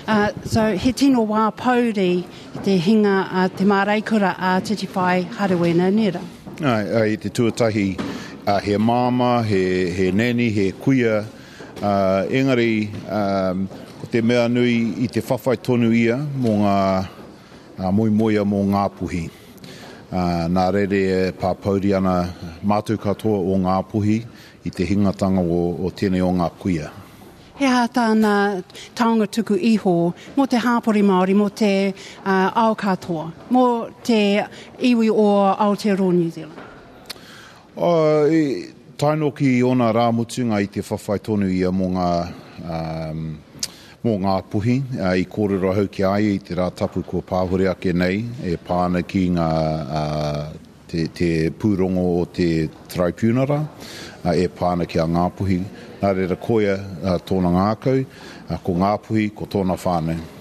So he tino wā pauri te hinga te maraikura a Titi Whai Harawena nera. Ai te tuatahi he mama, he neni, he kuia. Engari, ko te mea nui I te whawhai tonu ia mō ngā moimoia mō ngā puhi. Nā rere e pāpauri ana mātou katoa o ngā puhi I te hingatanga o tēnei o ngā kuia. He tāna taonga tuku iho, mō te hāpori Māori, mō te ao katoa, mō te iwi o Aotearoa New Zealand. Tainoki I ona rāmutunga I te whawhai tonu ia mō ngā puhi. I kōrero hau ki ai I te rātapu ko pāhore ake nei, e pāna ki ngā te pūrongo o te tribunara, e pāna ki a ngā puhi. Nā reira koia tōna ngākau, ko ngā puhi, ko tōna whānau.